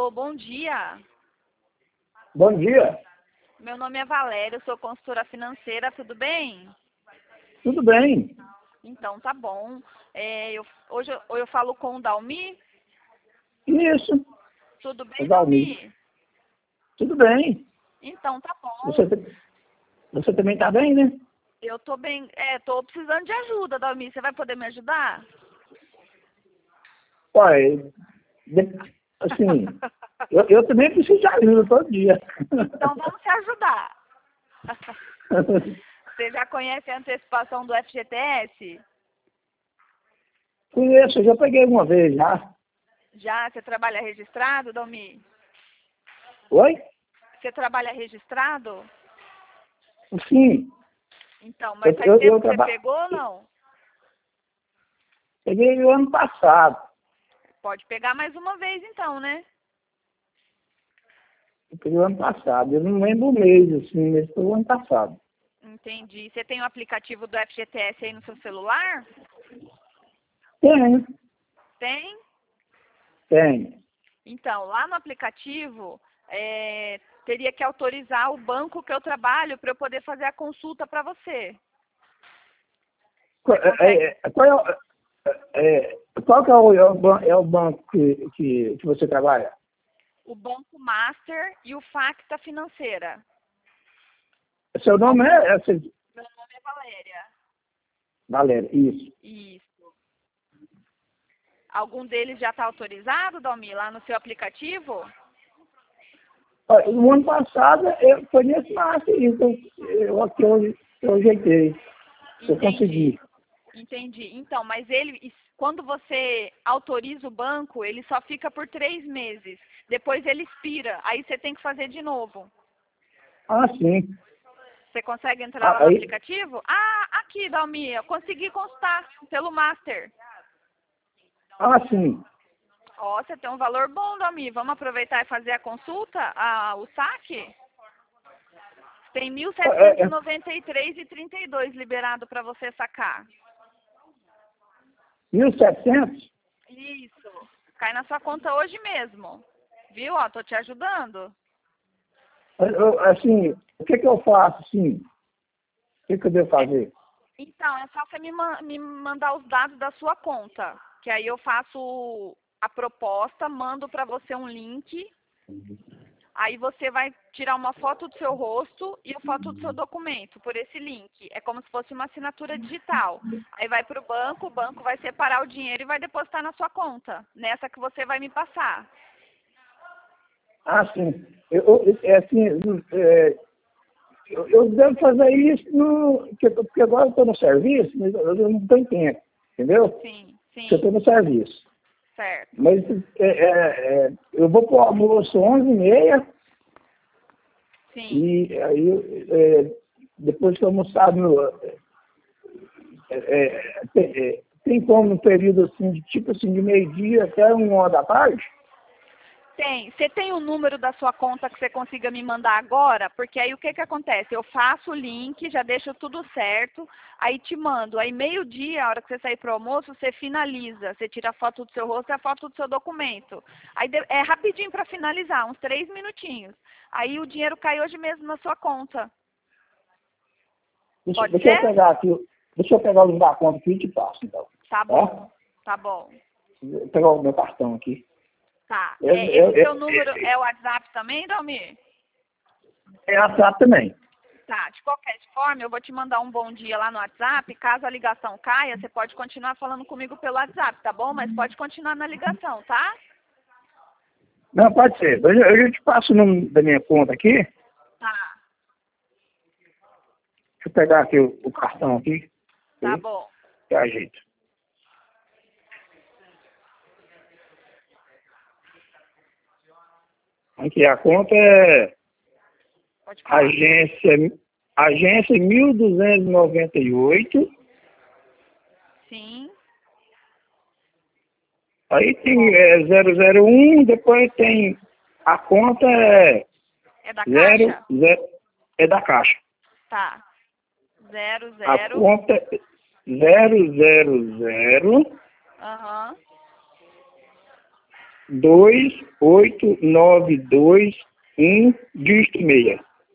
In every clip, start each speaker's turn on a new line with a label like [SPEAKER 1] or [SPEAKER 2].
[SPEAKER 1] Alô, bom dia.
[SPEAKER 2] Bom dia.
[SPEAKER 1] Meu nome é Valéria, eu sou consultora financeira, tudo bem?
[SPEAKER 2] Tudo bem?
[SPEAKER 1] Então, tá bom. Hoje eu falo com o Dalmi.
[SPEAKER 2] Isso.
[SPEAKER 1] Tudo
[SPEAKER 2] O
[SPEAKER 1] bem,
[SPEAKER 2] Dalmi.
[SPEAKER 1] Dalmi?
[SPEAKER 2] Tudo bem.
[SPEAKER 1] Então, tá bom.
[SPEAKER 2] Você também está bem, né?
[SPEAKER 1] Eu tô bem. Tô precisando de ajuda, Dalmi. Você vai poder me ajudar?
[SPEAKER 2] Olha, assim, eu também preciso de ajuda todo dia.
[SPEAKER 1] Então, vamos se ajudar. Você já conhece a antecipação do FGTS?
[SPEAKER 2] Conheço, eu já peguei uma vez já.
[SPEAKER 1] Já? Você trabalha registrado, Dalmi?
[SPEAKER 2] Oi?
[SPEAKER 1] Você trabalha registrado?
[SPEAKER 2] Sim.
[SPEAKER 1] Então, mas faz tempo que você pegou ou não?
[SPEAKER 2] Peguei o ano passado.
[SPEAKER 1] Pode pegar mais uma vez então, né?
[SPEAKER 2] Eu peguei o ano passado. Eu não lembro o mês, assim, mas foi o ano passado.
[SPEAKER 1] Entendi. Você tem o aplicativo do FGTS aí no seu celular?
[SPEAKER 2] Tem.
[SPEAKER 1] Tem?
[SPEAKER 2] Tem.
[SPEAKER 1] Então, lá no aplicativo, teria que autorizar o banco que eu trabalho para eu poder fazer a consulta para você.
[SPEAKER 2] Qual que é o banco que você trabalha?
[SPEAKER 1] O Banco Master e o Facta Financeira.
[SPEAKER 2] Seu nome é?
[SPEAKER 1] Meu nome é Valéria.
[SPEAKER 2] Valéria, isso.
[SPEAKER 1] Isso. Algum deles já está autorizado, Dalmi, lá no seu aplicativo?
[SPEAKER 2] Olha, no ano passado foi nesse Master, então eu ajeitei. Eu consegui.
[SPEAKER 1] Entendi. Então, mas quando você autoriza o banco, ele só fica por 3 meses. Depois ele expira. Aí você tem que fazer de novo.
[SPEAKER 2] Ah, sim.
[SPEAKER 1] Você consegue entrar lá no aplicativo? Ah, aqui, Dalmi, eu consegui consultar pelo Master.
[SPEAKER 2] Ah, sim.
[SPEAKER 1] Ó, você tem um valor bom, Dalmi. Vamos aproveitar e fazer a consulta, o saque? Tem R$ 1.793,32 liberado para você sacar.
[SPEAKER 2] 1.700?
[SPEAKER 1] Isso. Cai na sua conta hoje mesmo. Viu? Ó, tô te ajudando.
[SPEAKER 2] Assim, o que eu faço, assim? O que eu devo fazer?
[SPEAKER 1] Então, é só você me mandar os dados da sua conta. Que aí eu faço a proposta, mando para você um link. Aí você vai tirar uma foto do seu rosto e a foto do seu documento por esse link. É como se fosse uma assinatura digital. Aí vai para o banco vai separar o dinheiro e vai depositar na sua conta, nessa que você vai me passar.
[SPEAKER 2] Ah, sim. Eu devo fazer isso porque agora eu estou no serviço, mas eu não tenho tempo, entendeu?
[SPEAKER 1] Sim.
[SPEAKER 2] Porque eu estou no serviço.
[SPEAKER 1] Certo.
[SPEAKER 2] Mas eu vou para o almoço 11h30.
[SPEAKER 1] Sim.
[SPEAKER 2] E aí, depois que eu almoçar, tem como no período assim, de meio-dia até 1h da tarde?
[SPEAKER 1] Tem. Você tem o número da sua conta que você consiga me mandar agora? Porque aí o que acontece? Eu faço o link, já deixo tudo certo, aí te mando. Aí meio-dia, a hora que você sair para o almoço, você finaliza. Você tira a foto do seu rosto e a foto do seu documento. Aí é rapidinho para finalizar, uns 3 minutinhos. Aí o dinheiro cai hoje mesmo na sua conta. Pode ser?
[SPEAKER 2] Deixa eu pegar o número da conta aqui e te passo, então.
[SPEAKER 1] Tá bom, tá bom.
[SPEAKER 2] Vou pegar o meu cartão aqui.
[SPEAKER 1] Tá. Esse seu número é o WhatsApp também, Dalmi?
[SPEAKER 2] É WhatsApp também.
[SPEAKER 1] Tá, de qualquer forma, eu vou te mandar um bom dia lá no WhatsApp. Caso a ligação caia, você pode continuar falando comigo pelo WhatsApp, tá bom? Mas pode continuar na ligação, tá?
[SPEAKER 2] Não, pode ser. Eu te passo o número da minha conta aqui.
[SPEAKER 1] Tá.
[SPEAKER 2] Deixa eu pegar aqui o cartão aqui.
[SPEAKER 1] Tá bom.
[SPEAKER 2] Que ajeito. Aqui, a conta é agência 1298.
[SPEAKER 1] Sim.
[SPEAKER 2] Aí tem 001, depois tem a conta
[SPEAKER 1] É da Caixa?
[SPEAKER 2] É da Caixa.
[SPEAKER 1] Tá. 00.
[SPEAKER 2] A conta é 000.
[SPEAKER 1] Aham.
[SPEAKER 2] 0002892 dígito 6.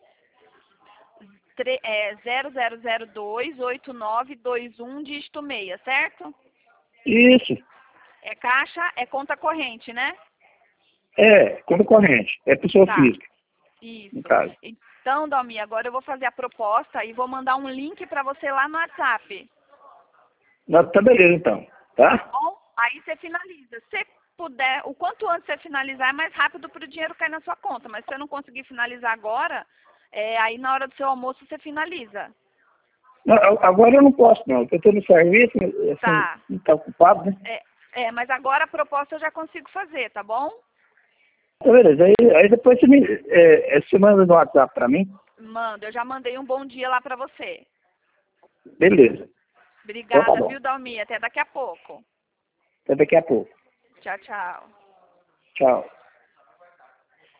[SPEAKER 1] 00028921 dígito 6, certo?
[SPEAKER 2] Isso.
[SPEAKER 1] É caixa, é conta corrente, né?
[SPEAKER 2] É, conta corrente. É pessoa
[SPEAKER 1] Tá.
[SPEAKER 2] física,
[SPEAKER 1] Isso.
[SPEAKER 2] no caso.
[SPEAKER 1] Então, Dalmi, agora eu vou fazer a proposta e vou mandar um link para você lá no WhatsApp.
[SPEAKER 2] Tá beleza, então. Tá?
[SPEAKER 1] Bom, aí você finaliza. Se puder, o quanto antes você finalizar, é mais rápido para o dinheiro cair na sua conta. Mas se você não conseguir finalizar agora, aí na hora do seu almoço você finaliza.
[SPEAKER 2] Não, agora eu não posso, não. Eu estou no serviço,
[SPEAKER 1] Tá.
[SPEAKER 2] não está ocupado, né?
[SPEAKER 1] Mas agora a proposta eu já consigo fazer, tá bom?
[SPEAKER 2] Tá beleza. Aí depois você manda no WhatsApp para mim.
[SPEAKER 1] Manda, eu já mandei um bom dia lá para você.
[SPEAKER 2] Beleza. Então
[SPEAKER 1] Obrigada,
[SPEAKER 2] tá bom.
[SPEAKER 1] viu, Dalmi? Até daqui a pouco.
[SPEAKER 2] Até daqui a pouco.
[SPEAKER 1] Tchau, tchau.
[SPEAKER 2] Tchau.